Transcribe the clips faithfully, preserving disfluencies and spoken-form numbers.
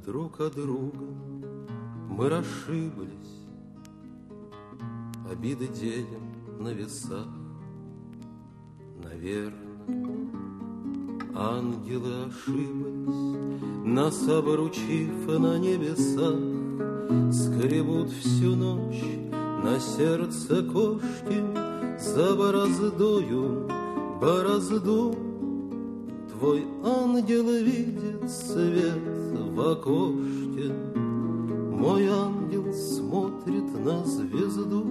друг от друга мы расшиблись, обиды делим на весах. Наверное, ангелы ошиблись, нас обручив на небесах. Скребут всю ночь на сердце кошки за бороздою борозду. Твой ангел видит свет в окошке, мой ангел смотрит на звезду.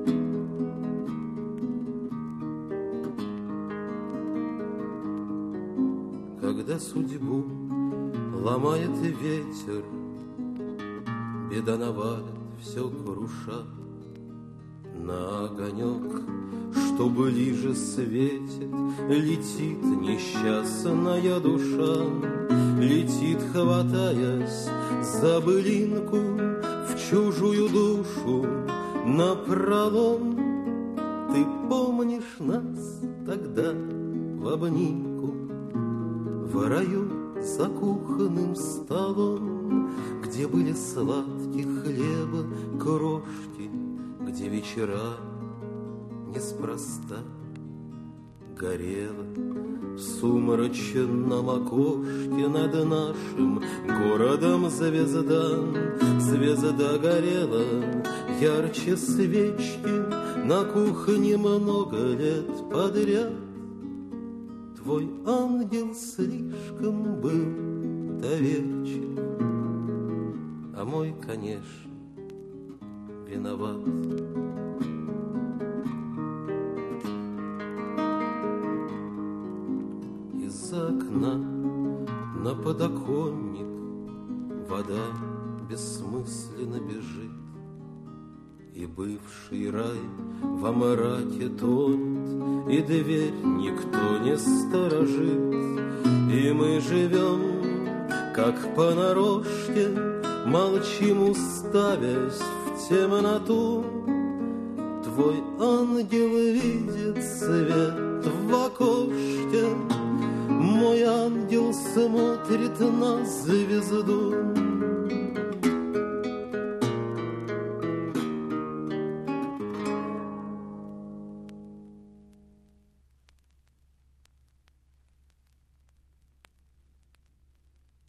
Когда судьбу ломает ветер, беда навалит, все круша. На огонек, что ближе светит, летит несчастная душа. Летит, хватаясь за былинку, в чужую душу напролом. Ты помнишь нас тогда в обнимку, в раю за кухонным столом, где были сладкие хлеба крошки, где вечера неспроста горела в сумрачном окошке над нашим городом звезда. Звезда горела ярче свечки на кухне много лет подряд. Твой ангел слишком был доверчив, а мой, конечно, виноват. Из-за окна на подоконник вода бессмысленно бежит, и бывший рай во мраке тонет, и дверь никто не сторожит. И мы живем, как понарошке, молчим, уставясь в темноту. Твой ангел видит свет в окошке, мой ангел смотрит на звезду.